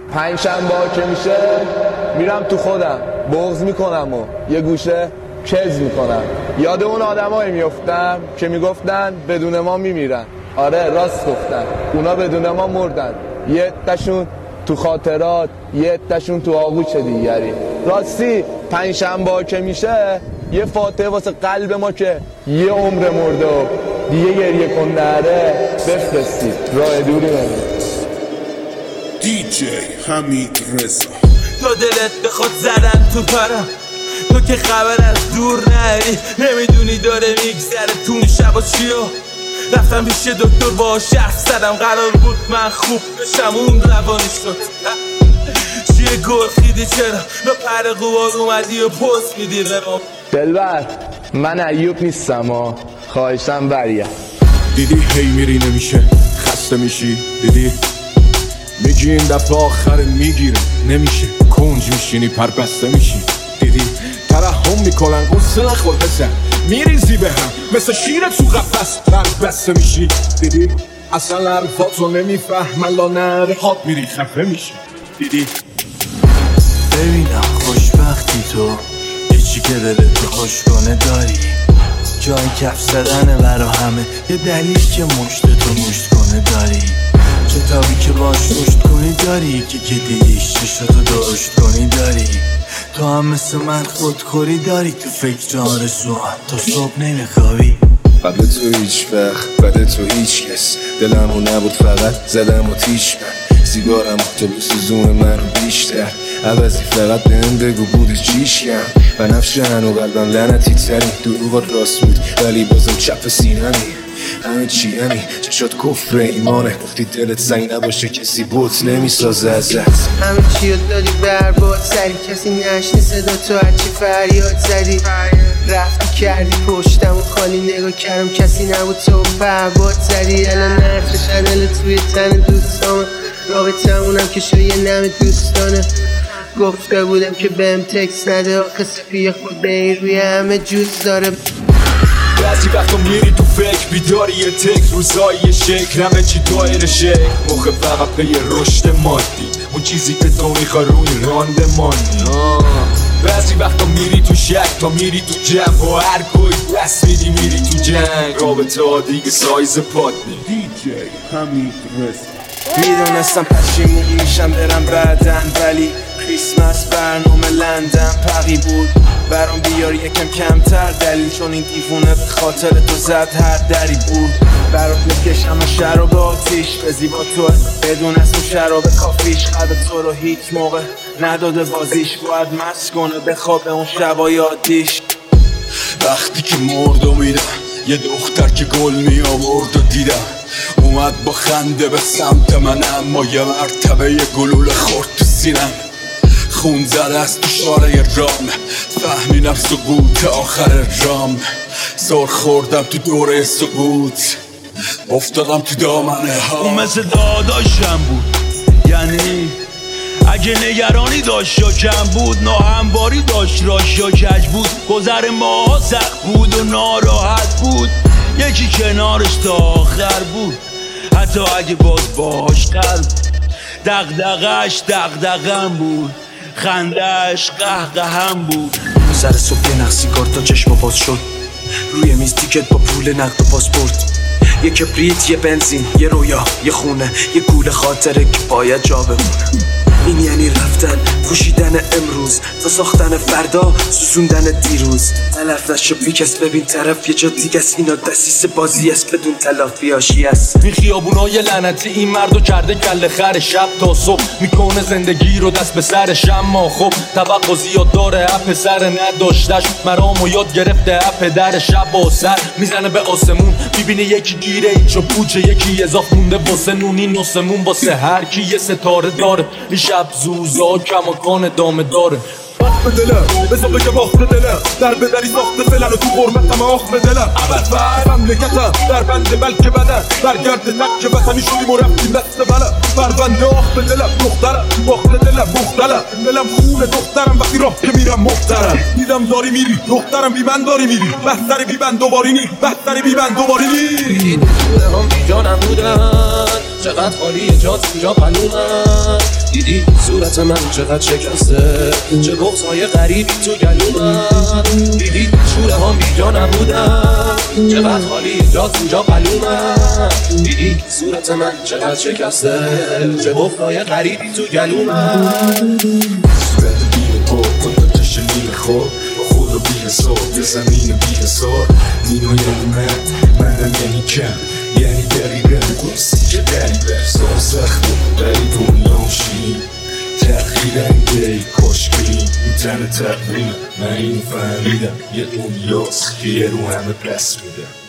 پنجشنبه که میشه میرم تو خودم بغض میکنم و یه گوشه کز میکنم. یاد اون آدمایی میفتم که میگفتن بدون ما میمیرن. آره راست گفتن، اونا بدون ما مردن. یه عده‌شون تو خاطرات، یه عده‌شون تو آغوش دیگری. راستی پنجشنبه که میشه یه فاتحه واسه قلب ما که یه عمر مرده و دیگه گریه کن نره بفرستید. راه دوری نمید. دیجی حمید رضا. تو دلت بخواد زدن تو پرم، تو که خبر از دور نری، نمیدونی داره میگذره تو اون شبا چیو. رفتم پیش دکتر با شرف زدم، قرار بود من خوب بشم، اون روانی شد. چیه گل خیدی چرا به پر قوار اومدی و پست میدی به ما؟ دلبر من ایوب نیستم و خواهشم بریم. دیدی هی میری نمیشه خسته میشی، دیدی میگی این دفعه آخر میگیره نمیشه، کنج میشینی پر بسته میشی. دیدی ترحم میکنن قصه نخور پسر، میریزی به هم مثل شیر تو قفس پر بسته میشی. دیدی اصلا حرفاتو نمیفهمن لا نره هات میری خفه میشی. دیدی ببینم خوشبختی تو هیچی که دلتو خوش کنه داری، جای کف زدنه برا همه، یه دلیل که مشتتو مشت کنه داری، کتابی که باش رشد کنی داری، که دیدیش چشتو درشت کنی داری. تو هم مثل من خودخوری داری، تو فکر آرزو تا صبح نمیخوابی. قبل تو هیچ وقت بعد تو هیچ کس، دلمو نبود فقط زدم و تیش من، سیگارم تو بسوزون منو بیشتر، عوضی فقط بهم بگو بودی چیشیم. بنفشه هنو قلبم لعنتی تری، دروغات راست بود ولی بازم چپ سینمی. همه چی همی چشات کفر ایمانه، گفتی دلت زنگ نباشه کسی بوت نمیسازه ازت. همه چی رو دادی برباد سری، کسی نشنی صدا تو هرچی فریاد زدی. رفتی کردی پشتم و خالی نگاه کردم، کسی نبود تو پرباد زدی. الان نرفش عدل توی تن دوستامه، رابطمونم که شو یه نم دوستانه. گفته بودم که بهم تکس نده، آخه سپیه خود به این روی همه جوز داره. بعضی وقتا میری تو فکر بیداری یه تک روزایی یه شکل، همه چی دایر شکل موقع فقط به یه رشد مادی، اون چیزی که تو میخوای روی رانده مانی. بعضی وقتا میری تو شک تا میری تو جمع، با هر کوی دست میدی میری تو جنگ، رابطه ها دیگه سایز پاد نی. دیجی حمید رضا. میدونستم پشیمون میشم برم بعدن، ولی کریسمس برنامه لندن پقی بود برام، بیار یکم کمتر دلیل، چون این دیوونه به خاطر تو زد هر دری بود. برات میکشم شراب آتیش به زیبا تو، بدون اسم شراب کافیش، قلب تو رو هیچ موقع نداده بازیش، باید مست کنه بخوابه اون شبای آتیش. وقتی که مردو میدم یه دختر که گل می آورد و دیدم، اومد با خنده به سمت من، اما یه مرتبه یه گلوله خورد تو سینم. خون زده است تو شاره رام، فهمیدم سقوط آخر رام. زار خوردم تو دوره سقوط، افتادم تو دامنه ها. اون مثل داداشم بود، یعنی اگه نگرانی داشت یا کم بود، ناهمواری داشت راش یا کج بود، گذر ما سخت بود و ناراحت بود، یکی کنارش تا آخر بود، حتی اگه باز باش قلب دغدغش دغدغم بود، خندش قهقهم بود. سر صبح یه نخ سیگار تا چشم باز شد، روی میز تیکت با پول نقد و پاسپورت، یه کبریت، یه بنزین، یه رویا، یه خونه، یه گول خاطره که باید جا بمونه. این یعنی رفتن، پوشیدن امروز تا ساختن فردا، سوزوندن دیروز. تلف نشو بیکس، ببین طرف یه جا دیگه است، اینا دستیس بازی است بدون تلافی هاشی است. این خیابونای لعنتی این مردو کرده کله خر، شب تا صبح میکنه زندگی رو دست به سرش، اما خب توقع زیاد داره، اپ سر نداشتش مرامو یاد گرفته، اپ در شب و سر میزنه به آسمون، میبینه یکی گیره اینجا پوچه، یکی اضاف مونده واسه نونی نسمون، واسه هر کی یه ستاره داره. شب زوزا کماکان دامه داره. وقت به دلم بزا بگه وقت به دلم، در بدری ساخت فلن و تو غربتم آخ به دلم. اول مملکتم در بنده بلکه بدن، برگرد لک وطنی شدیم و رفتیم دست بلم. بربنده آخ به دلم دخترم، وقت دلم مختلم، دلم خونه دخترم، وقتی راه که میرم محترم. دیدم داری میری دخترم، بی من داری میری، بهتری بی من دوباری نی، بهتری بی من دوباری نی. دیدی هم بی جانم بودن، چقدر خالی جات اینجا قلومم. دیدی صورت من چقدر شکسته، چه بغضای غریبی تو گلومم. دیدی شوره ها بیجا نبودم، چقدر خالی جات اینجا قلومم. دیدی صورت من چقدر شکسته، چه بغضای غریبی تو گلومم. صورت بیره پا کن تا تشنین خواب با خود رو بی حساب یه زمین بی حساب. نینا یعنی منم یعنی کم، یعنی دقیقه گستی که دریبه سال سخته ولی دنیا شیرین. تغییر انگه کاشکی این تن تقویم من اینو فهمیدم، یه دنیاست که یه رو همه پس میدم.